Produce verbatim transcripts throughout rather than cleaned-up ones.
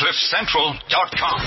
cliff central dot com.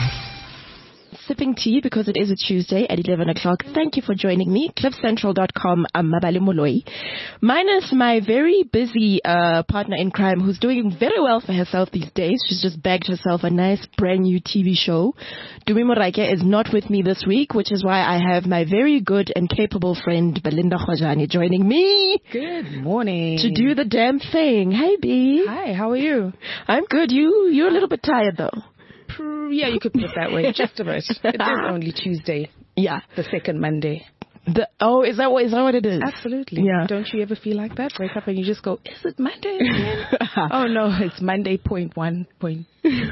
Sipping tea because it is a Tuesday at eleven o'clock. Thank you for joining me. cliff central dot com. I'm Mabali Moloi. Minus my very busy uh, partner in crime who's doing very well for herself these days. She's just bagged herself a nice brand new T V show. Dumi Moraike is not with me this week, which is why I have my very good and capable friend Belinda Khojani joining me. Good morning. To do the damn thing. Hey, B. Hi, how are you? I'm good. You, you're a little bit tired though. Yeah, you could put it that way. Just a bit. It is only Tuesday. Yeah. The second Monday. The, oh, is that what, is that what it is? Absolutely. Yeah. Don't you ever feel like that? Wake up and you just go, is it Monday again? Oh, no, it's Monday point one. Point.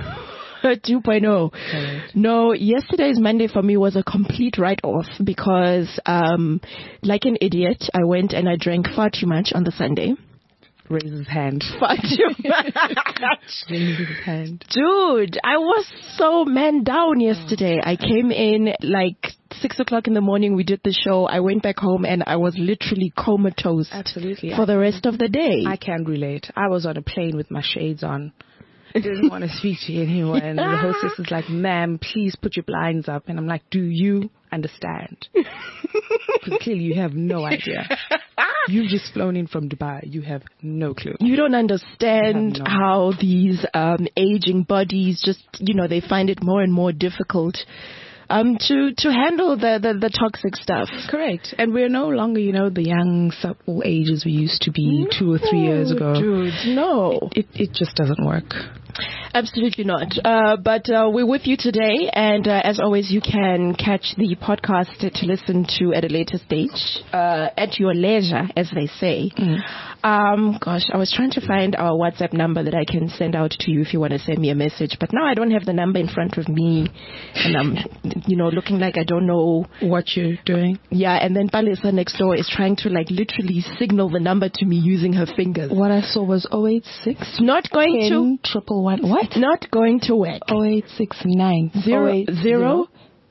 two point oh. No, yesterday's Monday for me was a complete write-off because, um, like an idiot, I went and I drank far too much on the Sunday. Raise his hand. Far too much. Raise his hand. Dude, I was so man down yesterday. I came in like six o'clock in the morning. We did the show. I went back home and I was literally comatose. Absolutely. For I the rest of the day. I can relate. I was on a plane with my shades on. I didn't want to speak to anyone. And the hostess is like, ma'am, please put your blinds up. And I'm like, do you understand? Because clearly you have no idea. You've just flown in from Dubai. You have no clue. You don't understand no. how these um, aging bodies just, you know, they find it more and more difficult um, to to handle the, the, the toxic stuff. Correct. And we're no longer, you know, the young, supple ages we used to be no, two or three years ago. Dude, no. It, it, it just doesn't work. Absolutely not. Uh, but uh, we're with you today, and uh, as always, you can catch the podcast to listen to at a later stage, uh, at your leisure, as they say. Mm. Um, gosh, I was trying to find our WhatsApp number that I can send out to you if you want to send me a message, but now I don't have the number in front of me, and I'm, you know, looking like I don't know what you're doing. Yeah, and then Palisa next door is trying to like literally signal the number to me using her fingers. What I saw was oh eight six. Not going to triple one. What? Not going to work. oh eight six nine zero zero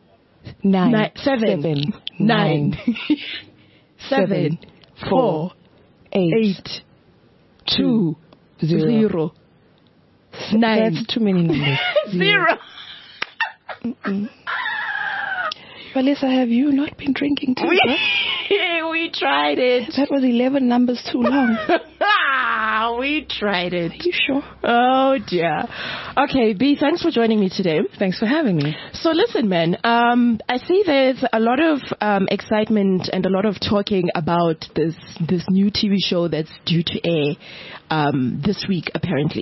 nine nine seven seven nine seven four eight eight two zero nine. That's too many numbers. Zero. Melissa, have you not been drinking too? We, we tried it. That was eleven numbers too long. We tried it. Are you sure? Oh, dear. Okay, B, thanks for joining me today. Thanks for having me. So listen, man, um, I see there's a lot of um, excitement and a lot of talking about this this new T V show that's due to air um, this week, apparently.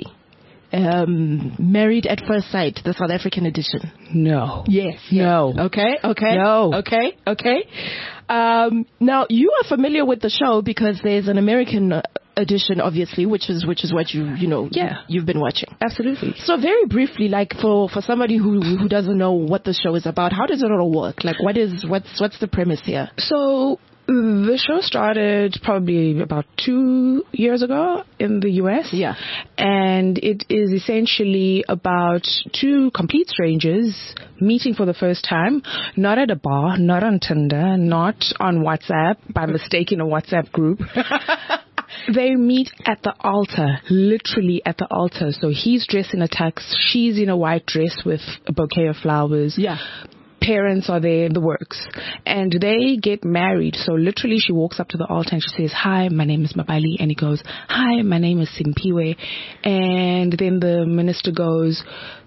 Um, Married at First Sight, the South African edition. No. Yes. No. Yes. Okay. Okay. No. Okay. Okay. Um, now you are familiar with the show because there's an American uh, edition, obviously, which is which is what you you know yeah. you've been watching. Absolutely. So very briefly, like for, for somebody who who doesn't know what the show is about, how does it all work? Like what is what's what's the premise here? So the show started probably about two years ago in the U S. Yeah. And it is essentially about two complete strangers meeting for the first time, not at a bar, not on Tinder, not on WhatsApp, by mistake in a WhatsApp group. They meet at the altar, literally at the altar. So he's dressed in a tux, she's in a white dress with a bouquet of flowers. Yeah. Parents are there, the works, and they get married. So literally she walks up to the altar and she says, hi, my name is Mabali. And he goes, hi, my name is Simpiwe. And then the minister goes,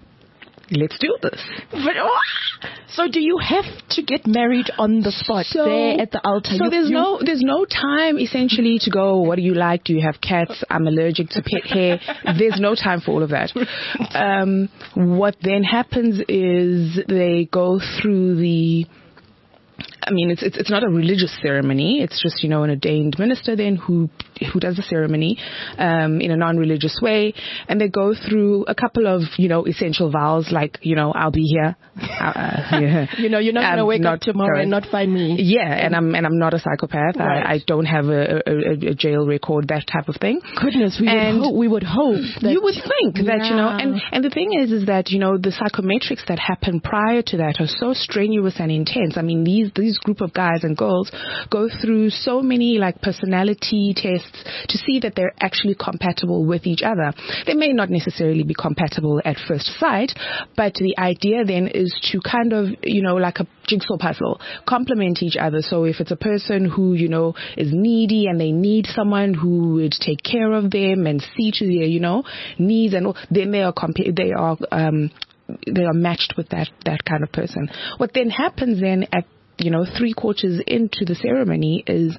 let's do this. But, so do you have to get married on the spot so, there at the altar? So you, there's you, no there's no time essentially to go, what do you like? Do you have cats? I'm allergic to pet hair. There's no time for all of that. Um, what then happens is they go through the I mean, it's, it's it's not a religious ceremony. It's just, you know, an ordained minister then who who does the ceremony um, in a non-religious way, and they go through a couple of, you know, essential vows like, you know, I'll be here. Uh, yeah. You know, you're not going to wake up tomorrow correct. and not find me. Yeah, and I'm and I'm not a psychopath. Right. I, I don't have a, a, a jail record, that type of thing. Goodness, we and would hope. We would hope that you would think yeah. that, you know, and and the thing is, is that, you know, the psychometrics that happen prior to that are so strenuous and intense. I mean, these these group of guys and girls go through so many like personality tests to see that they're actually compatible with each other. They may not necessarily be compatible at first sight, but the idea then is to kind of, you know, like a jigsaw puzzle, complement each other. So if it's a person who, you know, is needy and they need someone who would take care of them and see to their, you know, needs, and all, then they are compa- they are um, they are matched with that that kind of person. What then happens then at, you know, three quarters into the ceremony is,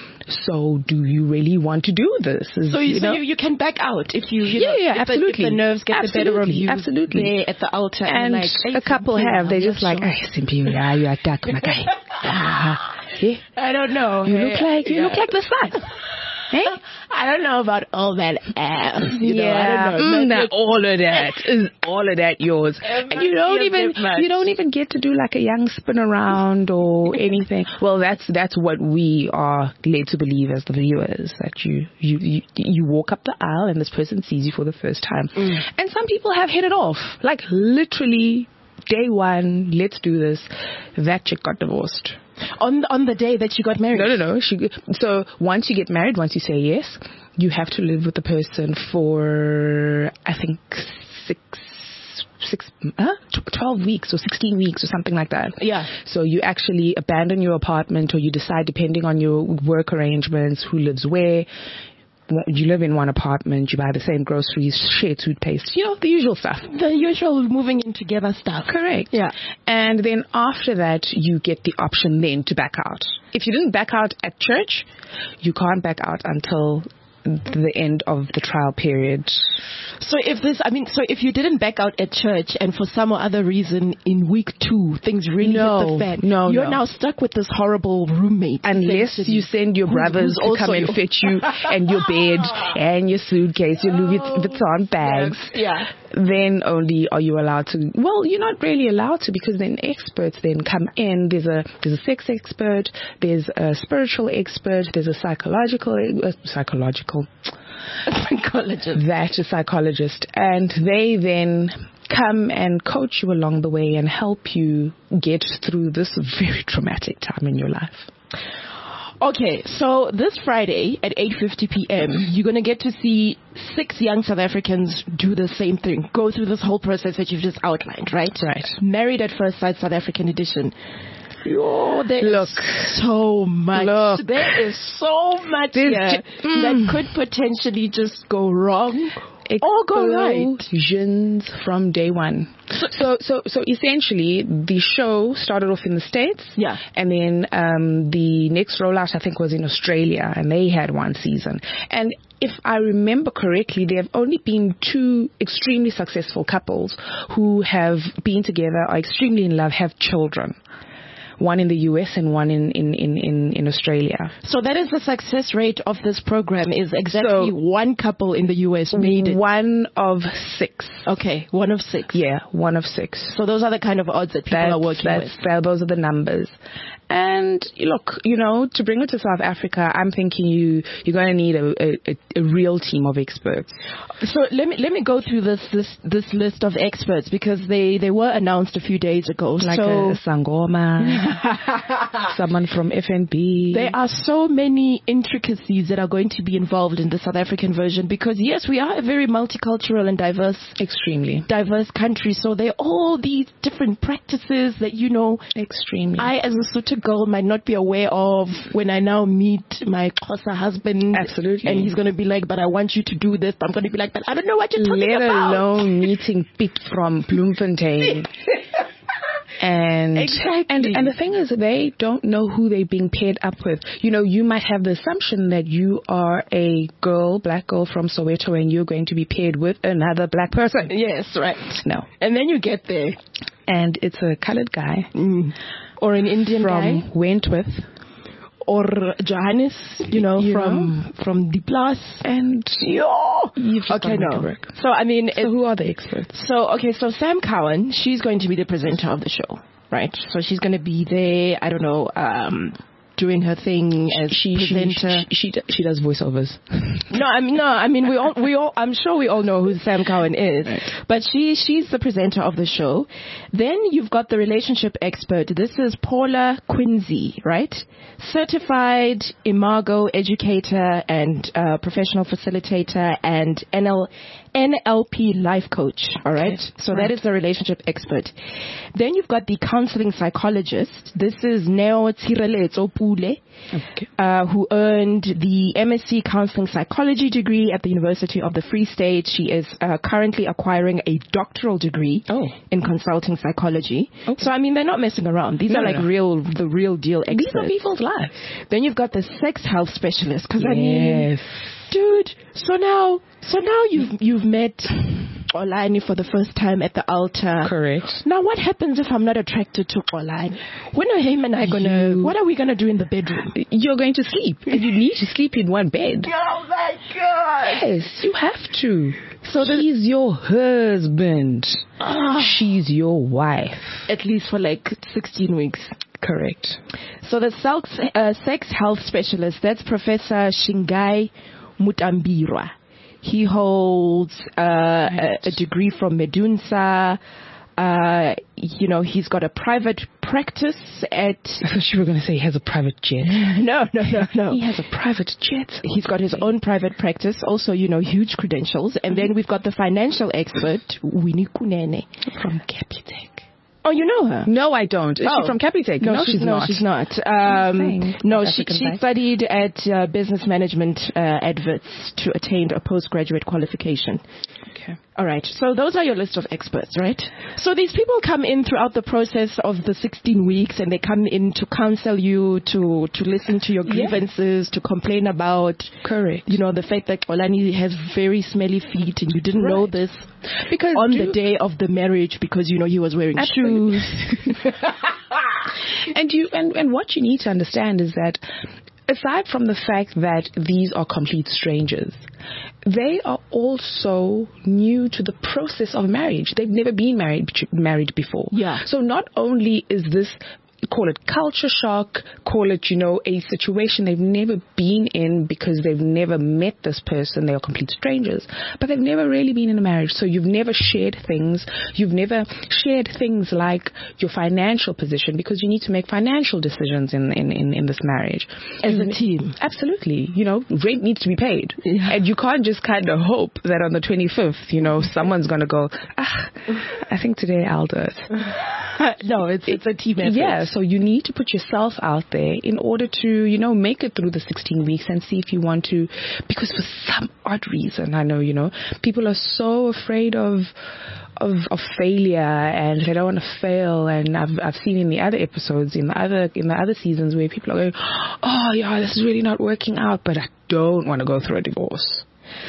so do you really want to do this? Is, so you, you so know? you, you can back out if you, you yeah, know, yeah, if absolutely. The, if the nerves get absolutely. the better of you absolutely. there at the altar. And, and like, hey, a couple simply, have. They're just sure. like, "Ay, simply, yeah, you are dark, my guy." Ah, yeah. I don't know. You hey, look like you yeah. look like the sun. Hey? I don't know about all that ass. You know, yeah, I don't know. mm, Not that, all of that is all of that yours. And you don't even you don't even get to do like a young spin around or anything. Well, that's that's what we are led to believe as the viewers, that you you you, you walk up the aisle and this person sees you for the first time. Mm. And some people have hit it off, like literally day one. Let's do this. That chick got divorced. On on the day that you got married? No, no, no. She, so once you get married, once you say yes, you have to live with the person for, I think, six, six, huh? twelve weeks or sixteen weeks or something like that. Yeah. So you actually abandon your apartment, or you decide, depending on your work arrangements, who lives where. You live in one apartment, you buy the same groceries, share toothpaste, you know, the usual stuff. The usual moving in together stuff. Correct. Yeah. And then after that, you get the option then to back out. If you didn't back out at church, you can't back out until the end of the trial period. So if this, I mean, so if you didn't back out at church and for some or other reason in week two things really no, hit the fan, no, you're no. now stuck with this horrible roommate. Unless you send your brothers who's to come and fetch you and your bed and your suitcase, your Louis Vuitton bags. Yeah. Then only are you allowed to. Well, you're not really allowed to, because then experts then come in. There's a there's a sex expert, there's a spiritual expert, there's a psychological uh, psychological psychologist. That a psychologist, and they then come and coach you along the way and help you get through this very traumatic time in your life. Okay, so this Friday at eight fifty p.m., you're going to get to see six young South Africans do the same thing, go through this whole process that you've just outlined, right? Right. Married at First Sight South African edition. Oh, there Look. is so much. Look. There is so much There's here ju- mm. that could potentially just go wrong or go right. Explosions from day one. So, so, so essentially, the show started off in the States. Yeah. And then um, the next rollout, I think, was in Australia, and they had one season. And if I remember correctly, there have only been two extremely successful couples who have been together, are extremely in love, have children. One in the U S and one in, in, in, in, in Australia. So that is the success rate of this program, is exactly So, one couple in the U S made it. One of six. Okay, one of six. Yeah, one of six. So those are the kind of odds that people That's, are working that's, with. that, those are the numbers. And look, you know, to bring it to South Africa, I'm thinking you, you're going to need a, a, a real team of experts. So let me let me go through this this this list of experts, because they, they were announced a few days ago. Like so a Sangoma, someone from F N B. There are so many intricacies that are going to be involved in the South African version, because yes, we are a very multicultural and diverse, extremely diverse country. So there are all these different practices that, you know, extremely. I as a Sotho girl might not be aware of when I now meet my Xhosa husband. Absolutely. And he's going to be like, but I want you to do this. I'm going to be like, but I don't know what you're talking Let about. Let alone meeting Piet from Bloemfontein. And, exactly. and and the thing is, they don't know who they're being paired up with. You know, you might have the assumption that you are a girl, black girl from Soweto, and you're going to be paired with another black person. Yes, right. No. And then you get there. And it's a colored guy. Mm. Or an Indian from guy. Wentworth. Or Johannes, you know, you from know? from the plus. And yo, you've just okay, no. work. So I mean, so who are the experts? So okay, so Sam Cowan, she's going to be the presenter of the show, right? So she's going to be there. I don't know. Um, doing her thing as she, presenter. She, she, she, she does voiceovers. No, I mean, no, I mean, we all, we all, I'm sure we all know who Sam Cowan is, right. But she, she's the presenter of the show. Then you've got the relationship expert. This is Paula Quincy, right? Certified Imago educator and uh, professional facilitator and N L, N L P life coach. All right. Okay. So right. That is the relationship expert. Then you've got the counseling psychologist. This is Neo Tshireletso Pule, okay. uh, who earned the M S c Counseling Psychology degree at the University of the Free State. She is uh, currently acquiring a doctoral degree oh. in consulting psychology. Okay. So I mean, they're not messing around. These no, are like no. real, the real deal experts. These are people's lives. Then you've got the sex health specialist. Because yes. I mean, dude. So now, so now you've you've met Olani for the first time at the altar. Correct. Now, what happens if I'm not attracted to Olani? When are him and I gonna? You, what are we gonna do in the bedroom? You're going to sleep, and you need to sleep in one bed. Oh my God! Yes, you have to. So he's your husband. Uh, She's your wife. At least for like sixteen weeks. Correct. So the sex, uh, sex health specialist, that's Professor Shingai Mutambirwa. He holds uh, right. a, a degree from Medunsa. Uh, you know, he's got a private practice at... I thought you were going to say he has a private jet. No, no, no, no. He has a private jet. He's got his own private practice. Also, you know, huge credentials. And mm-hmm. then we've got the financial expert, Winnie Kunene. From Capitec. Oh, you know her? No, I don't. Is oh. she from Capitec? No, no she's, she's no, not. she's not. Um, no, she, she studied at uh, business management uh, at Wits to attain a postgraduate qualification. Okay. All right. So those are your list of experts, right? So these people come in throughout the process of the sixteen weeks, and they come in to counsel you, to to listen to your grievances, yeah. to complain about, correct, you know, the fact that Olani has very smelly feet, and you didn't right. know this because on the day of the marriage because you know he was wearing absolutely. shoes. and you and and what you need to understand is that, aside from the fact that these are complete strangers, they are also new to the process of marriage. They've never been married married before. Yeah. So not only is this, call it culture shock, call it, you know, a situation they've never been in because they've never met this person, they are complete strangers, but they've never really been in a marriage. So you've never shared things, you've never shared things like your financial position, because you need to make financial decisions in, in, in, in this marriage. As a team. Absolutely. You know, rent needs to be paid. Yeah. And you can't just kind of hope that on the twenty-fifth, you know, someone's going to go, ah, I think today I'll do it. No, it's, it's a team effort. Yeah. So you need to put yourself out there in order to, you know, make it through the sixteen weeks and see if you want to, because for some odd reason, I know, you know, people are so afraid of, of, of failure, and they don't want to fail. And I've, I've seen in the other episodes, in the other, in the other seasons where people are going, oh yeah, this is really not working out, but I don't want to go through a divorce.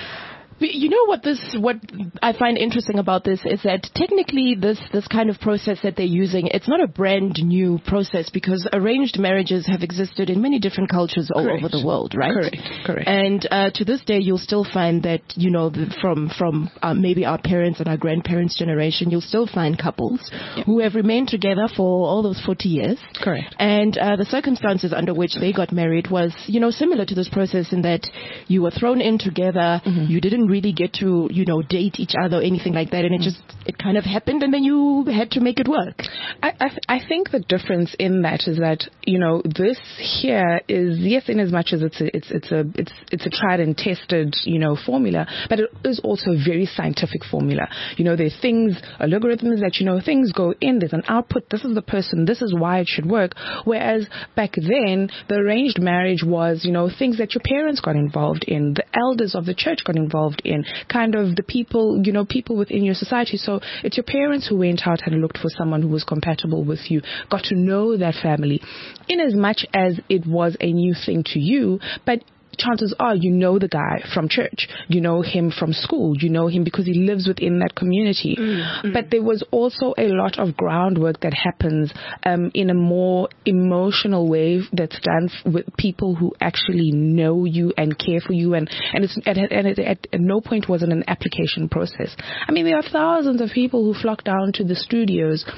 You know what this, what I find interesting about this is that technically this, this kind of process that they're using, it's not a brand new process, because arranged marriages have existed in many different cultures all correct. Over the world, right? Correct, correct. And uh, to this day, you'll still find that, you know, the, from, from uh, maybe our parents and our grandparents' generation, you'll still find couples yeah. who have remained together for all those forty years. Correct. And uh, the circumstances under which they got married was, you know, similar to this process in that you were thrown in together, mm-hmm. you didn't really get to, you know, date each other or anything like that, and it just, it kind of happened, and then you had to make it work. I I, th- I think the difference in that is that, you know, this here is, yes, in as much as it's a, it's it's a it's it's a tried and tested, you know, formula, but it is also a very scientific formula. You know, there's things, algorithms that, you know, things go in, there's an output, this is the person, this is why it should work. Whereas back then, the arranged marriage was, you know, things that your parents got involved in, the elders of the church got involved in, kind of the people, you know, people within your society. So it's your parents who went out and looked for someone who was compatible with you, got to know that family, in as much as it was a new thing to you, but chances are you know the guy from church, you know him from school, you know him because he lives within that community. Mm-hmm. But there was also a lot of groundwork that happens um, in a more emotional way that's done f- with people who actually know you and care for you, and, and, it's, and, and it, at, at no point was it an application process. I mean, there are thousands of people who flock down to the studios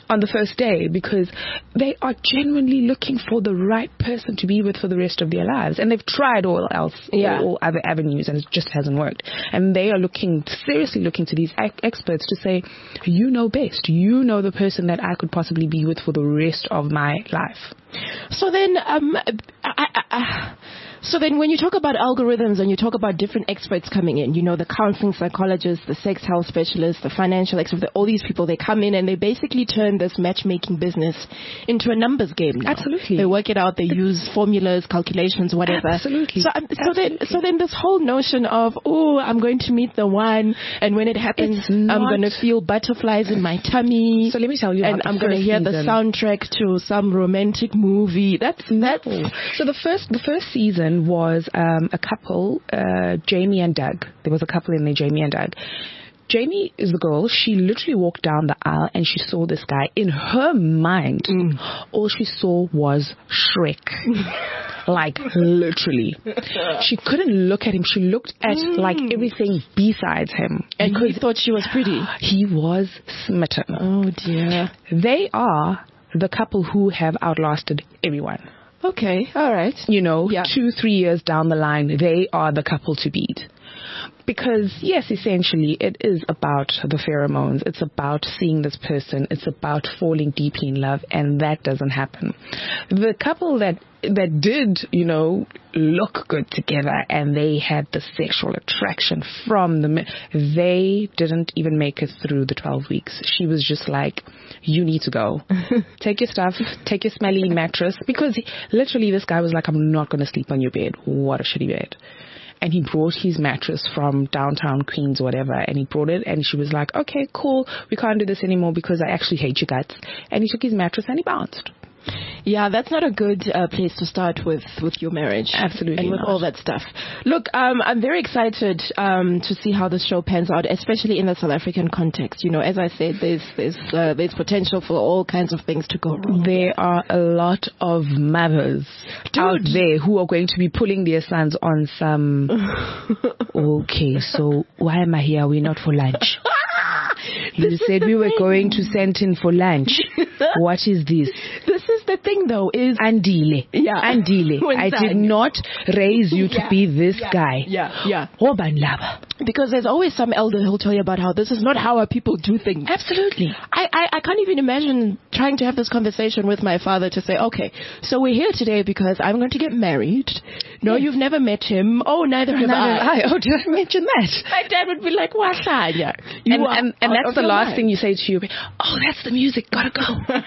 on the first day, because they are genuinely looking for the right person to be with for the rest of their lives. And they've tried all else, yeah. all, all other avenues, and it just hasn't worked. And they are looking, seriously looking to these ac- experts to say, you know best. You know the person that I could possibly be with for the rest of my life. So then, um, I, I, I, so then when you talk about algorithms and you talk about different experts coming in, you know, the counseling psychologists, the sex health specialists, the financial experts, all these people, they come in and they basically turn this matchmaking business into a numbers game now. Absolutely. They work it out, they use formulas, calculations, whatever. Absolutely. So, um, so Absolutely. then, so then this whole notion of, oh, I'm going to meet the one, and when it happens, I'm going to feel butterflies in my tummy. So let me tell you, and I'm going to hear season. the soundtrack to some romantic movie. That's that's. So the first the first season was um, a couple, uh, Jamie and Doug. There was a couple in there, Jamie and Doug. Jamie is the girl. She literally walked down the aisle and she saw this guy. In her mind, mm. all she saw was Shrek. Like, literally. She couldn't look at him. She looked at, mm. like, everything besides him. And because he thought she was pretty. He was smitten. Oh, dear. They are the couple who have outlasted everyone. Okay, all right. You know, yeah. two, three years down the line, they are the couple to beat. Because, yes, essentially, it is about the pheromones. It's about seeing this person. It's about falling deeply in love, and that doesn't happen. The couple that that did, you know, look good together, and they had the sexual attraction from the, they didn't even make it through the twelve weeks. She was just like, you need to go. Take your stuff. Take your smelly mattress. Because he, literally this guy was like, I'm not going to sleep on your bed. What a shitty bed. And he brought his mattress from downtown Queens or whatever, and he brought it, and she was like, okay, cool, we can't do this anymore because I actually hate you guts. And he took his mattress and he bounced. Yeah, that's not a good uh, place to start with, with your marriage. Absolutely And with not. all that stuff. Look, um, I'm very excited um, to see how the show pans out, especially in the South African context. You know, as I said, there's there's uh, there's potential for all kinds of things to go wrong. There are a lot of mothers Dude. out there who are going to be pulling their sons on some, okay, so why am I here? We're not for lunch. You said we were going to Sandton for lunch. What is this? This is the thing, though, is... Andile. Yeah. Andile. I did not raise you to yeah. be this yeah. guy. Yeah, yeah. Obanlaba. Because there's always some elder who'll tell you about how this is not how our people do things. Absolutely. I, I, I can't even imagine trying to have this conversation with my father to say, okay, so we're here today because I'm going to get married. No, yes. You've never met him. Oh, neither have neither I. I. Oh, did I mention that? My dad would be like, Wasanya. And, and, and that's the last mind. thing you say to you. Oh, that's the music. Gotta go.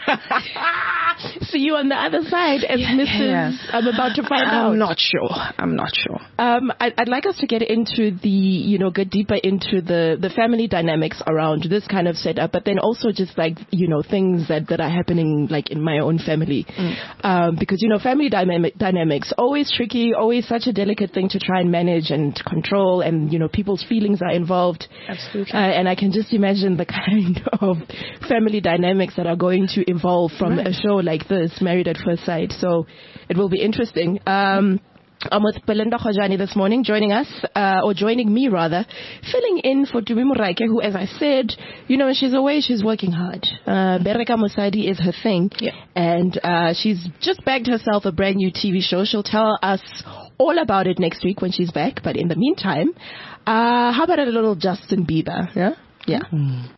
See you on the other side as yeah, Missus Yeah. I'm about to find I'm out. I'm not sure. I'm not sure. Um, I, I'd like us to get into the, you know, get deeper into the, the family dynamics around this kind of setup, but then also just like, you know, things that, that are happening like in my own family. Mm. Um, because, you know, family dynamic, dynamics, always tricky, always such a delicate thing to try and manage and control, and, you know, people's feelings are involved. Absolutely. Uh, and I can just imagine the kind of family dynamics that are going to evolve from right. a show like this, Married at First Sight. So it will be interesting. Um, I'm with Belinda Khojani this morning, joining us, uh, or joining me rather, filling in for Tumi Moraike, who, as I said, you know, she's away, she's working hard. Uh, Bereka Mosadi is her thing. Yeah. And, uh, she's just bagged herself a brand new T V show. She'll tell us all about it next week when she's back. But in the meantime, uh, how about a little Justin Bieber? Yeah? Yeah. Mm.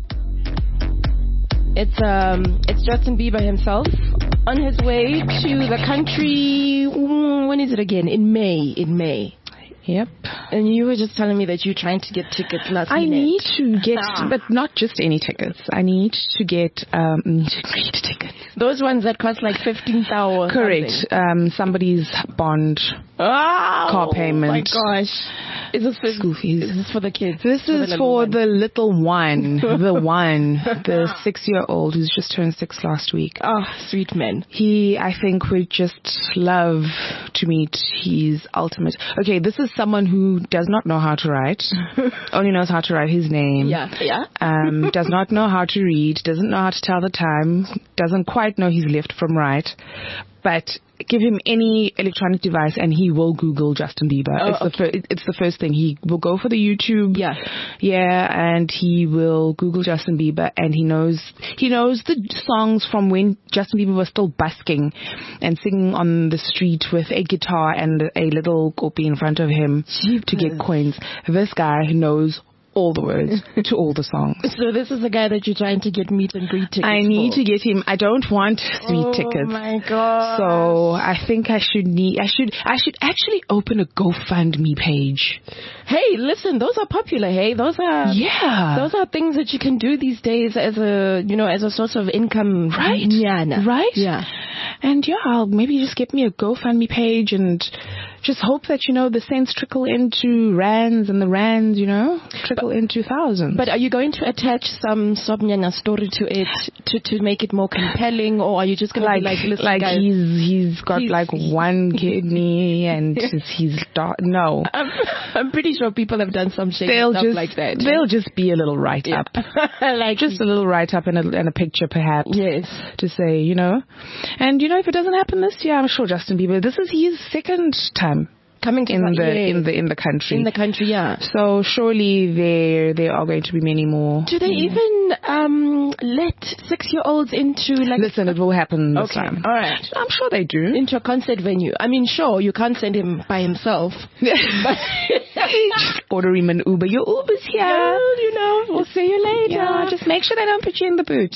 It's um, it's Justin Bieber himself on his way to the country. When is it again? In May. In May. Yep. And you were just telling me that you're trying to get tickets last I minute. need to get, but not just any tickets. I need to get um, meet and greet tickets. Those ones that cost like fifteen thousand. Correct. Um, somebody's bond, oh, car payment. Oh my gosh. Is this for school fees? Is this for the kids? This for is the for one? the little one, the one, the six-year-old who's just turned six last week. Oh, sweet man. He, I think, would just love to meet his ultimate. Okay, this is someone who does not know how to write, only knows how to write his name. Yeah, yeah. Um, does not know how to read, doesn't know how to tell the time, doesn't quite know his left from right, but give him any electronic device and he will Google Justin Bieber. Oh, it's the okay. fir- it's the first thing. He will go for the YouTube. Yeah. Yeah, and he will Google Justin Bieber, and he knows he knows the songs from when Justin Bieber was still busking and singing on the street with a guitar and a little copy in front of him Jeepers. to get coins. This guy knows all the words to all the songs. So this is the guy that you're trying to get meet and greet tickets I need for. to get him. I don't want sweet oh tickets. Oh my god! So I think I should need. I should. I should actually open a GoFundMe page. Hey, listen, those are popular. Hey, those are Yeah. those are things that you can do these days as a you know as a source of income. Right. Nyana. Right. Yeah. And yeah, I'll maybe just get me a GoFundMe page and just hope that, you know, the cents trickle into rands and the rands, you know, trickle but, into thousands. But are you going to attach some Sobnyana story to it to, to make it more compelling, or are you just going to like, be like, listen, like guys, he's he's got he's, like one kidney and he's da- no. I'm, I'm pretty sure people have done some shady they'll stuff just, like that. They'll just be a little write up, yeah. like just a little write up and a, and a picture perhaps. Yes. To say, you know, and you know, if it doesn't happen this year, I'm sure Justin Bieber. This is his second time coming to in the yeah. in the in the country. In the country, yeah. So surely there there are going to be many more. Do they yeah. even um, let six-year-olds into like? Listen, it will happen this okay. time. All right. I'm sure they do. Into a concert venue. I mean, sure, you can't send him by himself. But just order him an Uber. Your Uber's here. Well, you know, we'll see you later. Yeah, just make sure they don't put you in the boot.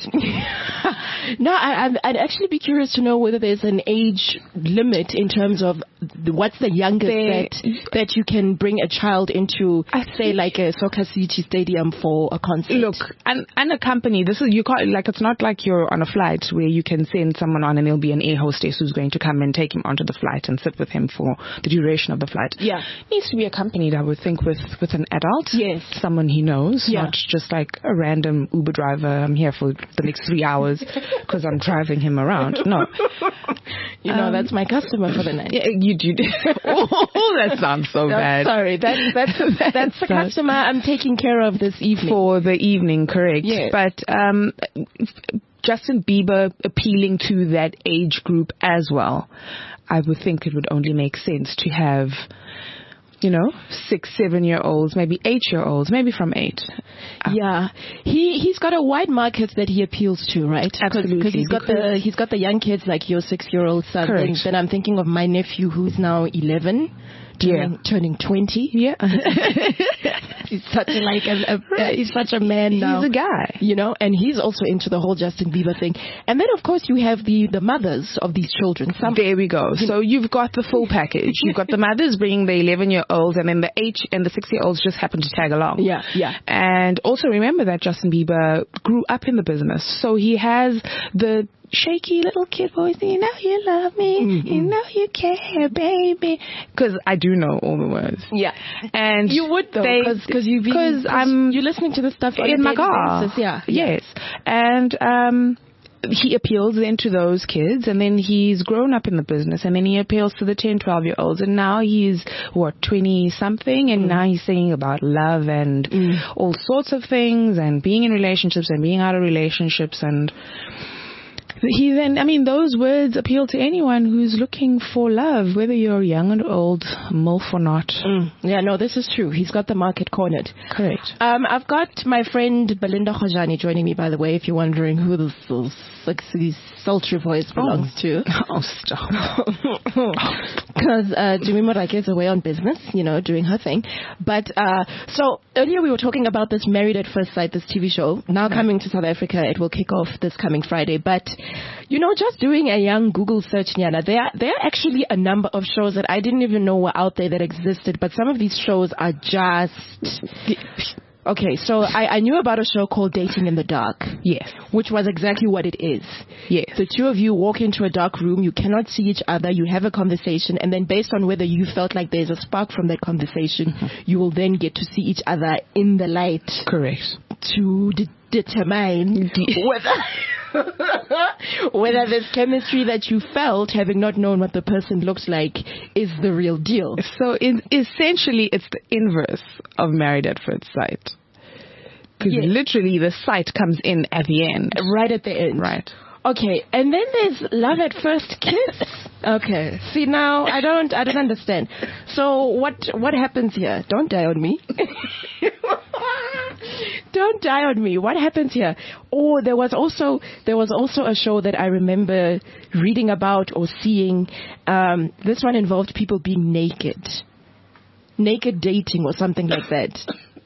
No, I, I'd actually be curious to know whether there's an age limit in terms of what's the youngest They, that that you can bring a child into, I say, like a Soccer City Stadium for a concert. Look, and and a company. This is you can't like it's not like you're on a flight where you can send someone on and there'll be an air hostess who's going to come and take him onto the flight and sit with him for the duration of the flight. Yeah, it needs to be accompanied, I would think, with with an adult. Yes, someone he knows, yeah. not just like a random Uber driver. I'm here for the next three hours because I'm driving him around. No, you know um, that's my customer for the night. Yeah, you do. Oh, that sounds so no, bad. Sorry, that's that's that's, that's the customer I'm taking care of this evening for the evening. Correct. Yes. But um, Justin Bieber appealing to that age group as well. I would think it would only make sense to have, you know, six, seven-year-olds, maybe eight-year-olds, maybe from eight. Uh, yeah, he he's got a wide market that he appeals to, right? Absolutely, because he's got the he's got the young kids like your six-year-old son. Correct. And then I'm thinking of my nephew who's now eleven. Turning, yeah. turning twenty. Yeah. He's such a, like a, a right. uh, he's such a man now. He's a guy. You know, and he's also into the whole Justin Bieber thing. And then of course you have the, the mothers of these children. Some, there we go. So you've got the full package. You've got the mothers bringing the eleven year olds and then the eight and the six year olds just happen to tag along. Yeah, yeah. And also remember that Justin Bieber grew up in the business. So he has the shaky little kid voice, you know you love me, mm-hmm. you know you care, baby. Because I do know all the words. Yeah, and you would though, because you because I'm you're listening to the stuff on in a my daily car. basis. Yeah, yes, and um. he appeals then to those kids, and then he's grown up in the business, and then he appeals to the ten, twelve year olds, and now he's what, twenty something, and mm. now he's singing about love and mm. all sorts of things, and being in relationships and being out of relationships, and he then, I mean, those words appeal to anyone who's looking for love, whether you're young and old, MILF or not. Mm. Yeah, no, this is true. He's got the market cornered. Correct. Um, I've got my friend Belinda Khojani joining me, by the way, if you're wondering who this sexy, sultry voice belongs oh. to. Oh, stop. Because uh, Jimmy Morake is away on business, you know, doing her thing. But, uh, so earlier we were talking about this Married at First Sight, this T V show. Now coming to South Africa, it will kick off this coming Friday. But, you know, just doing a young Google search, Nyana, there are, there are actually a number of shows that I didn't even know were out there that existed. But some of these shows are just... Okay, so I, I knew about a show called Dating in the Dark. Yes. Which was exactly what it is. Yes. The two of you walk into a dark room, you cannot see each other, you have a conversation, and then based on whether you felt like there's a spark from that conversation, mm-hmm. you will then get to see each other in the light. Correct. To de- determine whether... whether this chemistry that you felt, having not known what the person looks like, is the real deal. So in, essentially, it's the inverse of Married at First Sight. Because yes. literally the sight comes in at the end. Right at the end. Right. Okay, and then there's love at first kiss. Okay, see now I don't I don't understand. So what what happens here? Don't die on me. Don't die on me. What happens here? Oh, there was also there was also a show that I remember reading about or seeing. Um, this one involved people being naked, naked dating or something like that.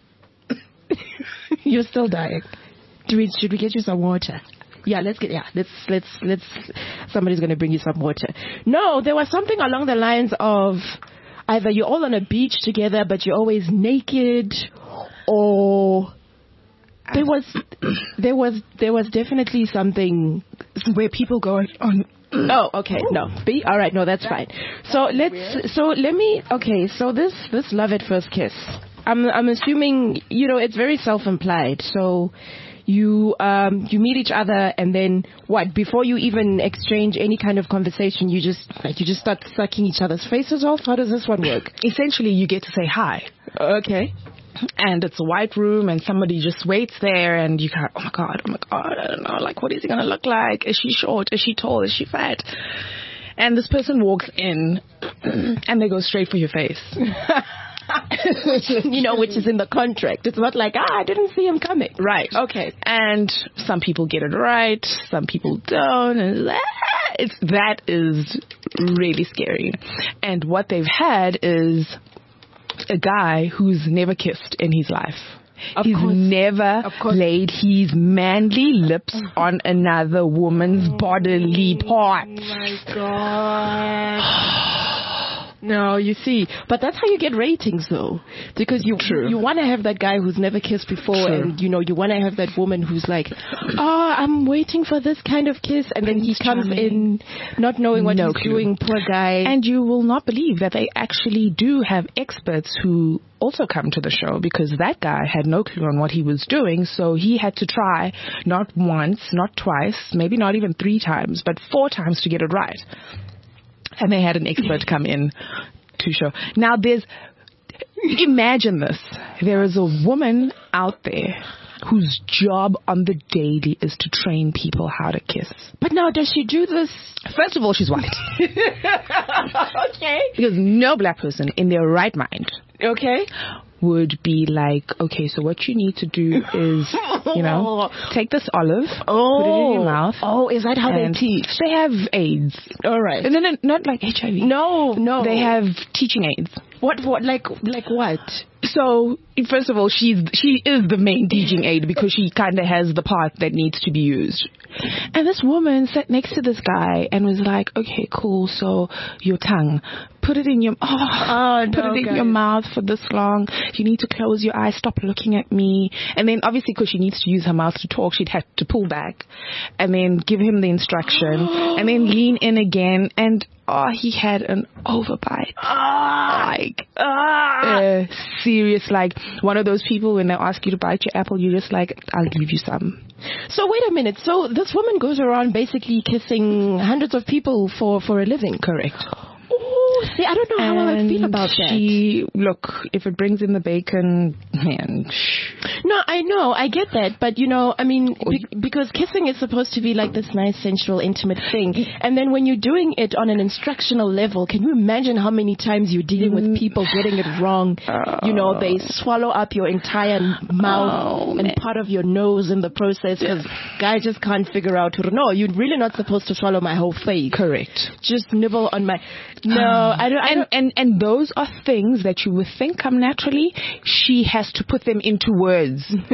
You're still dying. Do we, should we get you some water? Yeah, let's get, yeah, let's, let's, let's, somebody's going to bring you some water. No, there was something along the lines of either you're all on a beach together, but you're always naked, or there was, there was, there was definitely something where people go on. Oh, okay, no, B, all right, no, that's fine. So let's, so let me, okay, so this, this love at first kiss, I'm, I'm assuming, you know, it's very self-implied, so you um you meet each other, and then what, before you even exchange any kind of conversation, you just like you just start sucking each other's faces off? How does this one work? Essentially, you get to say hi. Okay. And it's a white room, and somebody just waits there, and you go, oh my god, oh my god, I don't know, like, what is he gonna look like? Is she short? Is she tall? Is she fat? And this person walks in and they go straight for your face. You know, which is in the contract. It's not like, ah, I didn't see him coming. Right. Okay. And some people get it right, some people don't. And it's, that is really scary. And what they've had is a guy who's never kissed in his life. Of He's course. never Of course. laid his manly lips on another woman's bodily parts. Oh my God. No, you see, but that's how you get ratings, though, because you True. you want to have that guy who's never kissed before, True. and you know you want to have that woman who's like, oh, I'm waiting for this kind of kiss, and then he Prince comes Charming. in not knowing what No he's clue. doing, poor guy. And you will not believe that they actually do have experts who also come to the show, because that guy had no clue on what he was doing, so he had to try not once, not twice, maybe not even three times, but four times to get it right. And they had an expert come in to show. Now there's, imagine this. There is a woman out there whose job on the daily is to train people how to kiss. But now, does she do this? First of all, she's white. Okay. Because no black person in their right mind Okay. would be like, okay, so what you need to do is, you know, take this olive, Oh. put it in your mouth. Oh, is that how they and teach? They have aids. All right. No, no, not like H I V. No, no. They have teaching aids. What? What? Like? Like what? So, first of all, she's she is the main teaching aid, because she kind of has the part that needs to be used. And this woman sat next to this guy and was like, okay, cool, so your tongue, put it in your, oh, Oh, put no, it in guys. your mouth for this long. You need to close your eyes, stop looking at me. And then obviously, because she needs to use her mouth to talk, she'd have to pull back and then give him the instruction and then lean in again. And oh, he had an overbite. Ah. Like, Ah. uh, serious, like one of those people when they ask you to bite your apple, you're just like, I'll give you some. So wait a minute. So this woman goes around basically kissing hundreds of people for, for a living. Correct. Oh, see, I don't know how I would feel about that. She, look, if it brings in the bacon, man. shh. No, I know, I get that, but you know, I mean, be- because kissing is supposed to be like this nice, sensual, intimate thing, and then when you're doing it on an instructional level, can you imagine how many times you're dealing with people getting it wrong? You know, they swallow up your entire mouth Oh, and man. part of your nose in the process, because guy just can't figure out who to. No, you're really not supposed to swallow my whole face. Correct. Just nibble on my. No, I don't. I And, don't and and those are things that you would think come naturally. She has to put them into words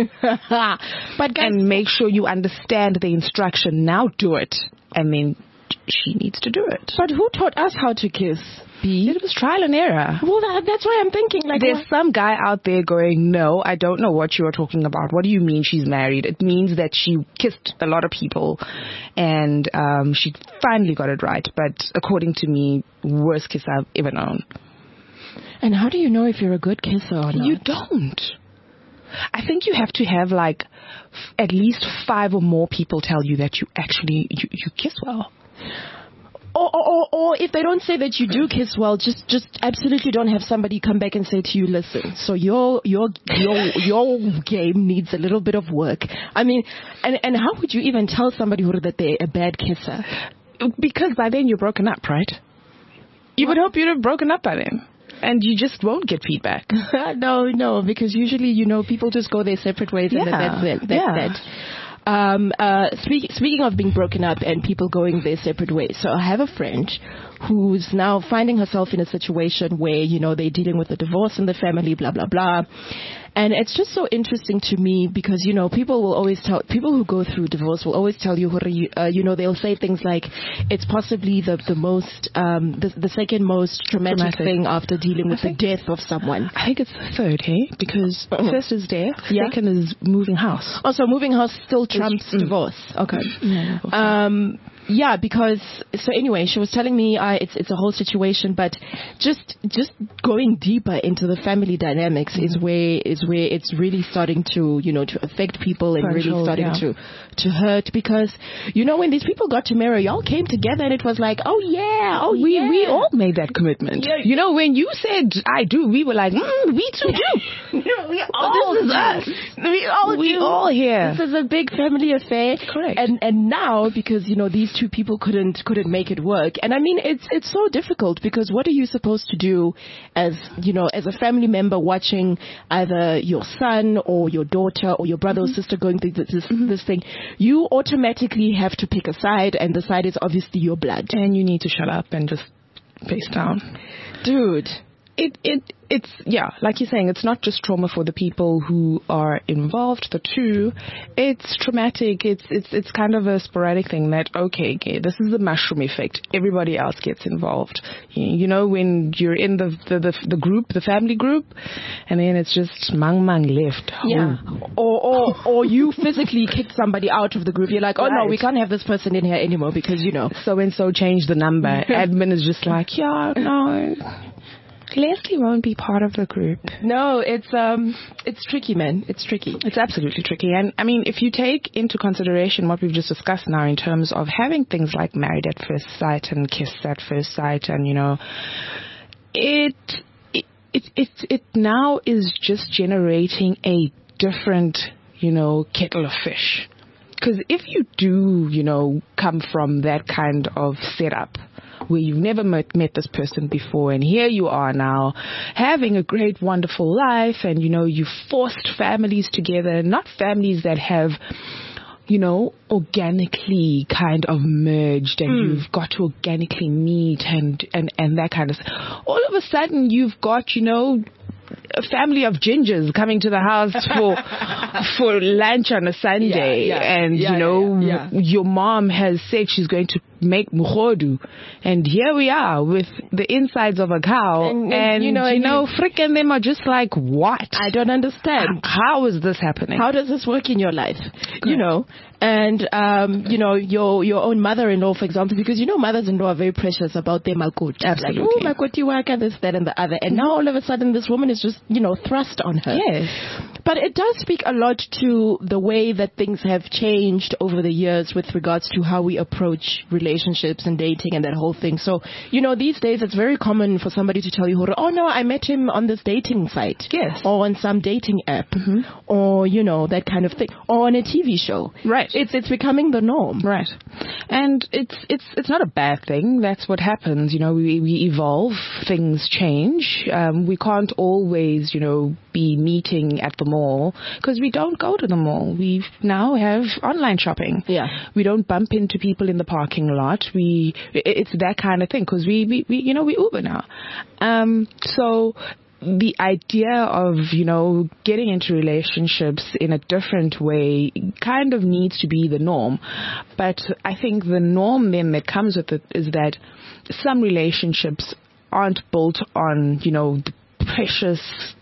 but guys, and make sure you understand the instruction. Now do it. And then she needs to do it. but who taught us how to kiss? B. It was trial and error. Well, that, that's why I'm thinking like. There's what- some guy out there going, no, I don't know what you are talking about. What do you mean she's married? It means that she kissed a lot of people and um, she finally got it right. But according to me, worst kiss I've ever known. And how do you know if you're a good kisser or not? You don't. I think you have to have like f- at least five or more people tell you that you actually, you, you kiss well. Or, or, or if they don't say that you do kiss well, just, just absolutely don't have somebody come back and say to you, listen, so your, your, your, your game needs a little bit of work. I mean, and, and how would you even tell somebody who that they're a bad kisser? Because by then you're broken up, right? You would hope you'd have broken up by then. And you just won't get feedback. no, no, because usually, you know, people just go their separate ways yeah. and that's it. That's yeah. that. Um, uh, speak, speaking of being broken up and people going their separate ways, so I have a friend who's now finding herself in a situation where, you know, they're dealing with a divorce in the family, blah, blah, blah. And it's just so interesting to me because, you know, people will always tell, people who go through divorce will always tell you, uh, you know, they'll say things like, it's possibly the, the most, um, the, the second most traumatic, traumatic. thing after dealing with the death of someone. I think it's the third, hey? Because uh-huh. first is death, yeah. second is moving house. Also, moving house still trumps mm. divorce. Okay. Yeah, um, Yeah, because so anyway, she was telling me uh, it's it's a whole situation, but just just going deeper into the family dynamics mm-hmm. is where is where it's really starting to you know to affect people and For really sure, starting yeah. to to hurt because you know when these people got to marry, y'all came together and it was like oh yeah oh we yeah. we all made that commitment. Yeah. You know when you said I do, we were like mm, we too do. we all this is us. We all we do. all here. This is a big family affair. Correct. And and now because you know these two people couldn't couldn't make it work. And I mean, it's it's so difficult because what are you supposed to do as, you know, as a family member watching either your son or your daughter or your brother mm-hmm. or sister going through this, mm-hmm. this thing? You automatically have to pick a side, and the side is obviously your blood. And you need to shut up and just face down. Dude. It, it, it's, yeah, like you're saying, it's not just trauma for the people who are involved, the two. It's traumatic. It's, it's, it's kind of a sporadic thing that, okay, okay, this is the mushroom effect. Everybody else gets involved. You, you know, when you're in the, the, the, the group, the family group, and then it's just mang mang left. Yeah. Or, or, or you physically kicked somebody out of the group. You're like, oh right. no, we can't have this person in here anymore because, you know. So and so changed the number. Admin is just like, yeah, no. Leslie won't be part of the group. No, it's um, it's tricky, man. It's tricky. It's absolutely tricky. And I mean, if you take into consideration what we've just discussed now in terms of having things like married at first sight and kiss at first sight, and you know, it it it it, it now is just generating a different, you know, kettle of fish. Because if you do, you know, come from that kind of setup, where you've never met, met this person before, and here you are now having a great, wonderful life, and, you know, you've forced families together, not families that have, you know, organically kind of merged, and mm. you've got to organically meet and, and, and that kind of stuff. All of a sudden, you've got, you know, a family of gingers coming to the house for for lunch on a Sunday, yeah, yeah, and yeah, you know yeah, yeah. your mom has said she's going to make mukhodu, and here we are with the insides of a cow, and, and, and you know, you know, frickin' them are just like, what? I don't understand. How is this happening? How does this work in your life? Good. You know, and um, you know, your your own mother-in-law, for example, because you know mothers-in-law are very precious about their makoti. Absolutely. Like, oh, makoti waka, this, that, and the other, and now all of a sudden this woman is just, you know, thrust on her. Yes. But it does speak a lot to the way that things have changed over the years with regards to how we approach relationships and dating and that whole thing. So, you know, these days it's very common for somebody to tell you, oh no, I met him on this dating site. Yes. Or on some dating app. Mm-hmm. Or, you know, that kind of thing. Or on a T V show. Right. It's it's becoming the norm. Right. And it's it's it's not a bad thing. That's what happens. You know, we, we evolve, things change. Um, we can't always, you know, be meeting at the mall because we don't go to the mall. We now have online shopping. Yeah. We don't bump into people in the parking lot. We it's that kind of thing because we, we, we you know we Uber now. Um, so the idea of, you know, getting into relationships in a different way kind of needs to be the norm. But I think the norm then that comes with it is that some relationships aren't built on, you know, the precious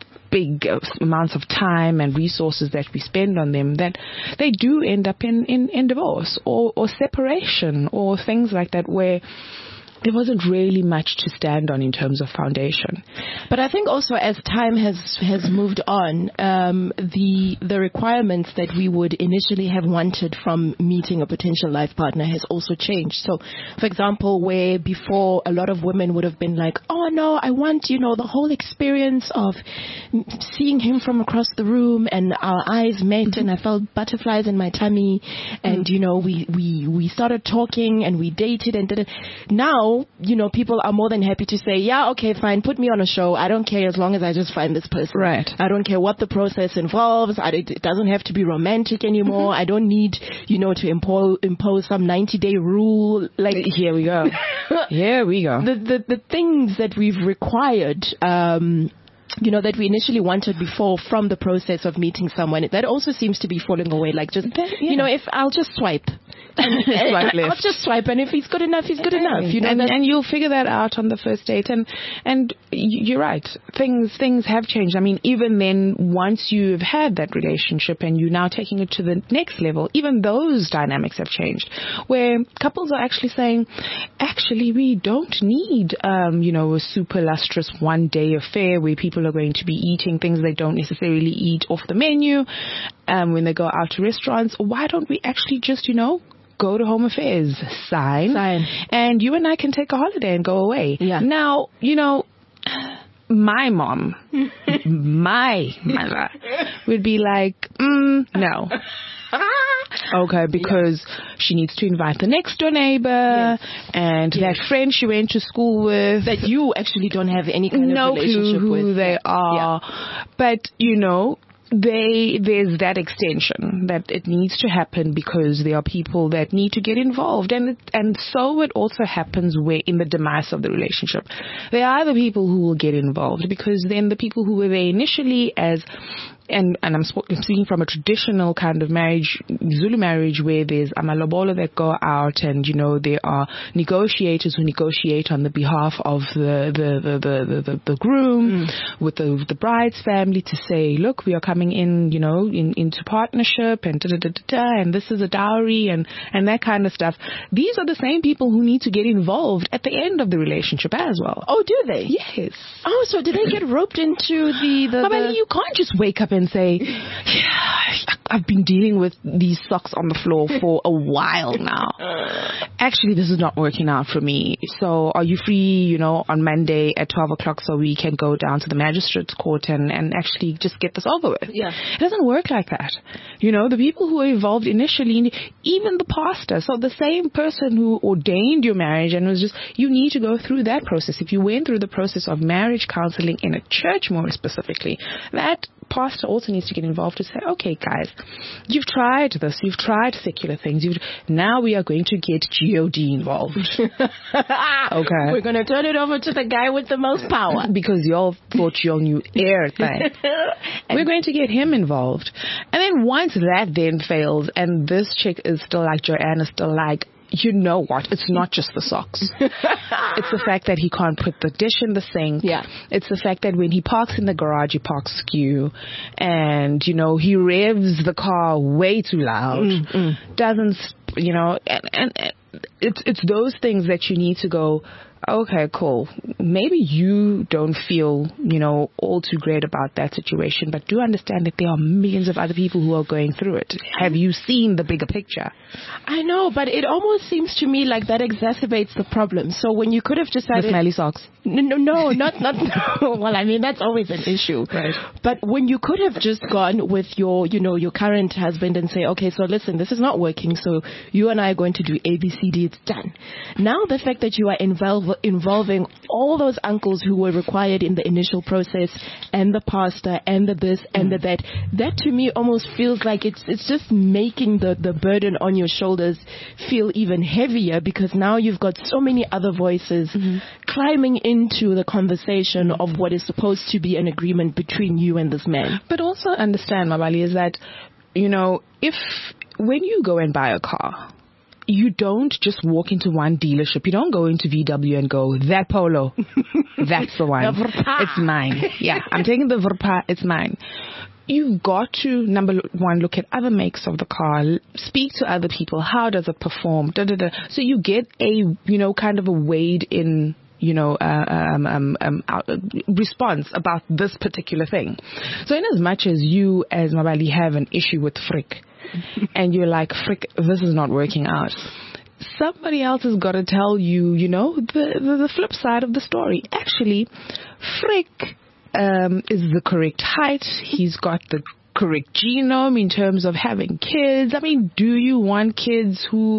big amounts of time and resources that we spend on them, that they do end up in, in, in divorce or, or separation or things like that, where there wasn't really much to stand on in terms of foundation. But I think also as time has has moved on, um, the the requirements that we would initially have wanted from meeting a potential life partner has also changed. So, for example, where before a lot of women would have been like, oh no, I want, you know, the whole experience of seeing him from across the room and our eyes met mm-hmm. and I felt butterflies in my tummy and, mm-hmm. you know, we, we, we started talking and we dated and did it. Now, you know, people are more than happy to say, yeah, okay, fine, put me on a show. I don't care as long as I just find this person. Right. I don't care what the process involves. I, it doesn't have to be romantic anymore. Mm-hmm. I don't need, you know, to impose, impose some ninety day rule. Like, here we go. Here we go. The, the, the things that we've required, um, you know, that we initially wanted before from the process of meeting someone, that also seems to be falling away. Like just, yeah. you know, if I'll just swipe. And, swipe left. I'll just swipe, and if he's good enough, he's good enough. You know, and, and you'll figure that out on the first date. And and you're right, things things have changed. I mean, even then, once you've had that relationship and you're now taking it to the next level, even those dynamics have changed. Where couples are actually saying, actually, we don't need, um, you know, a super lustrous one day affair where people are going to be eating things they don't necessarily eat off the menu um, when they go out to restaurants. Why don't we actually just, you know, go to home affairs, sign, sign, and you and I can take a holiday and go away. Yeah. Now, you know, my mom, my mother would be like, mm, no. Okay, because yeah. she needs to invite the next door neighbor yes. and yes. that friend she went to school with. That you actually don't have any kind no of relationship clue who with. they are. Yeah. But, you know, They, there's that extension that it needs to happen because there are people that need to get involved. And it, and so it also happens where in the demise of the relationship. There are the people who will get involved because then the people who were there initially as, and, and I'm speaking from a traditional kind of marriage, Zulu marriage, where there's amalobolo that go out and, you know, there are negotiators who negotiate on the behalf of the, the, the, the, the, the groom mm. with the, the bride's family to say, look, we are coming in, you know, in, into partnership and da, da, da, da, da, and this is a dowry and, and that kind of stuff. These are the same people who need to get involved at the end of the relationship as well. Oh, do they? Yes. Oh, so do they get roped into the... the, the... I mean, you can't just wake up and say, yeah, I've been dealing with these socks on the floor for a while now. Actually, this is not working out for me. So are you free, you know, on Monday at twelve o'clock so we can go down to the magistrate's court and, and actually just get this over with? Yeah. It doesn't work like that. You know, the people who are involved initially, even the pastor, so the same person who ordained your marriage and was just, you need to go through that process. If you went through the process of marriage counseling in a church more specifically, that pastor also needs to get involved to say, okay, guys, you've tried this, you've tried secular things, you've, now we are going to get G O D involved. Okay. We're going to turn it over to the guy with the most power. Because y'all thought y'all knew everything. We're going to get him involved. And then once that then fails and this chick is still like, Joanne is still like, you know what? It's not just the socks. It's the fact that he can't put the dish in the sink. Yeah. It's the fact that when he parks in the garage, he parks skew. And, you know, he revs the car way too loud. Mm-mm. Doesn't, you know, and, and, and it's, it's those things that you need to go, okay, cool. Maybe you don't feel, you know, all too great about that situation, but do understand that there are millions of other people who are going through it. Have you seen the bigger picture? I know, but it almost seems to me like that exacerbates the problem. So when you could have decided... The smelly socks. No, no, no not, not, no. Well, I mean, that's always an issue. Right. But when you could have just gone with your, you know, your current husband and say, okay, so listen, this is not working, so you and I are going to do A, B, C, D, it's done. Now the fact that you are involved involving all those uncles who were required in the initial process and the pastor and the this and the that, that to me almost feels like it's it's just making the, the burden on your shoulders feel even heavier because now you've got so many other voices mm-hmm. climbing into the conversation of what is supposed to be an agreement between you and this man. But also understand, Mabali, is that, you know, if when you go and buy a car, you don't just walk into one dealership. You don't go into V W and go, that Polo, that's the one. The it's mine. Yeah, I'm taking the Verpa, it's mine. you've got to, number one, look at other makes of the car, l- speak to other people. How does it perform? Da, da, da. So you get a, you know, kind of a weighed in, you know, uh, um, um, um, out, uh, response about this particular thing. So in as much as you, as Mabali, have an issue with Frick, and you're like, Frick, this is not working out, somebody else has got to tell you, you know, the, the, the flip side of the story. Actually, Frick um, is the correct height. He's got the correct genome in terms of having kids. I mean, do you want kids who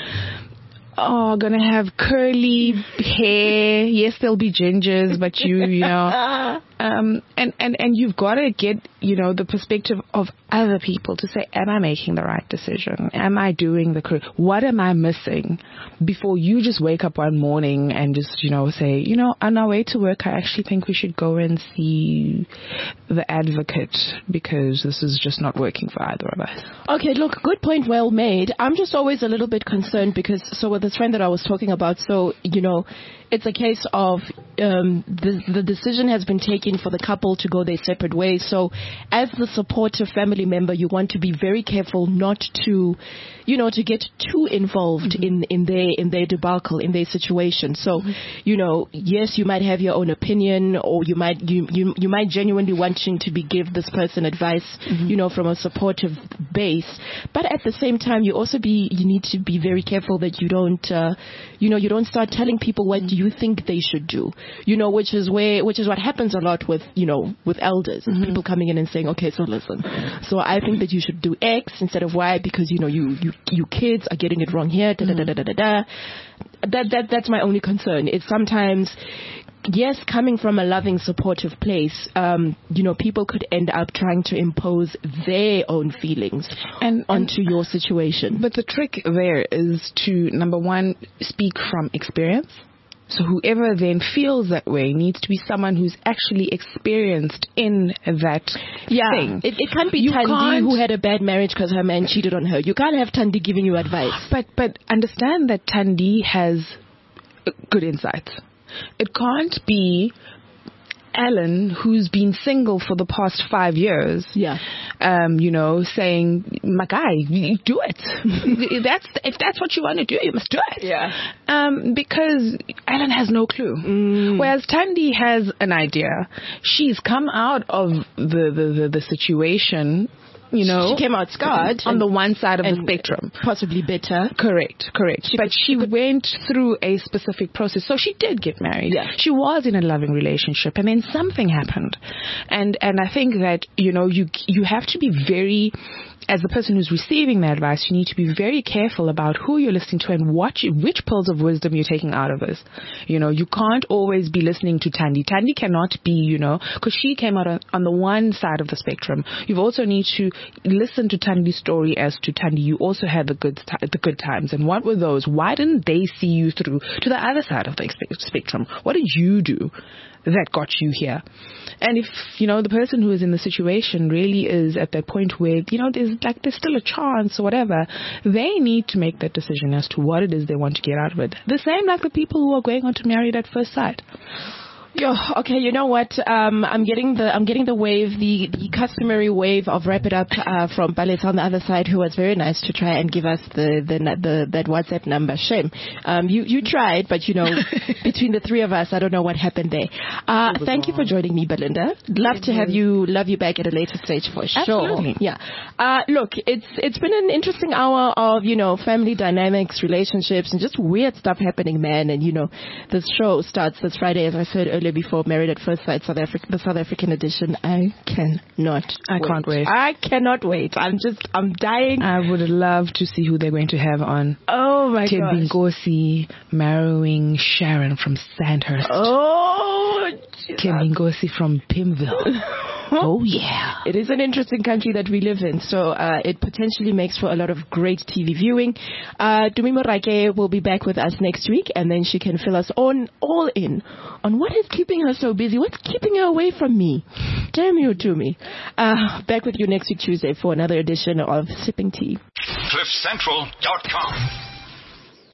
are going to have curly hair? Yes, they'll be gingers, but you, you know, um, and, and, and you've got to get, you know, the perspective of other people to say, am I making the right decision? Am I doing the correct? What am I missing? Before you just wake up one morning and just, you know, say, you know, on our way to work, I actually think we should go and see the advocate because this is just not working for either of us. Okay, look, good point, well made. I'm just always a little bit concerned because, so with this friend that I was talking about, so, you know, it's a case of um, the, the decision has been taken for the couple to go their separate ways. So as the supportive family member, you want to be very careful not to, you know, to get too involved mm-hmm. in, in their in their debacle, in their situation. So, mm-hmm. you know, yes, you might have your own opinion, or you might you you, you might genuinely wanting to be give this person advice, mm-hmm. you know, from a supportive base. But at the same time, you also be you need to be very careful that you don't, uh, you know, you don't start telling people what mm-hmm. you think they should do. You know, which is where which is what happens a lot with, you know, with elders, mm-hmm. people coming in and saying, okay, so listen, so I think that you should do X instead of Y because, you know, you you, you kids are getting it wrong here. Da, da, da, da, da, da. That that that's my only concern. It's sometimes, yes, coming from a loving, supportive place, um, you know, people could end up trying to impose their own feelings and, onto and, your situation. But the trick there is to, number one, speak from experience. So whoever then feels that way needs to be someone who's actually experienced in that yeah, thing. It, it can't be you Thandi can't, who had a bad marriage because her man cheated on her. You can't have Thandi giving you advice. But but understand that Thandi has good insights. It can't be Alan, who's been single for the past five years, yeah, um, you know, saying, my guy, you do it. that's if that's what you want to do, you must do it. Yeah. Um, because Alan has no clue. Mm. Whereas Thandi has an idea. She's come out of the, the, the, the situation. You know, she came out scarred on the one side of the spectrum, possibly bitter. Correct, correct. She, but she went through a specific process, so she did get married. Yeah. She was in a loving relationship, and then something happened, and and I think that, you know, you you have to be very, as the person who's receiving the advice, you need to be very careful about who you're listening to and what you, which pearls of wisdom you're taking out of this. You know, you can't always be listening to Thandi. Thandi cannot be, you know, because she came out on, on the one side of the spectrum. You also need to listen to Thandi's story as to Thandi. You also had the good the good times, and what were those? Why didn't they see you through to the other side of the spectrum? What did you do that got you here? And if, you know, the person who is in the situation really is at that point where, you know, there's like there's still a chance or whatever, they need to make that decision as to what it is they want to get out of it. The same like the people who are going on to Married at First Sight. Yo, okay, you know what? Um, I'm getting the I'm getting the wave, the, the customary wave of wrap it up uh, from Balet on the other side, who was very nice to try and give us the the, the that WhatsApp number. Shame, um, you you tried, but you know, between the three of us, I don't know what happened there. Uh, thank you for joining me, Belinda. Love to have you love you back at a later stage for sure. Absolutely. Yeah. Uh, look, it's it's been an interesting hour of, you know, family dynamics, relationships, and just weird stuff happening, man. And you know, this show starts this Friday, as I said earlier. Before Married at First Sight, South Africa, the South African edition. I cannot. I wait. can't wait. I cannot wait. I'm just. I'm dying. I would love to see who they're going to have on. Oh my god. Thembinkosi marrying Sharon from Sandhurst. Oh. Thembinkosi from Pimville. Oh yeah. It is an interesting country that we live in, so uh, it potentially makes for a lot of great T V viewing. Uh, Tumi Morake will be back with us next week, and then she can fill us on all in on what is keeping her so busy, what's keeping her away from me. Damn you, Tumi. Uh, back with you next week Tuesday for another edition of Sipping Tea. cliff central dot com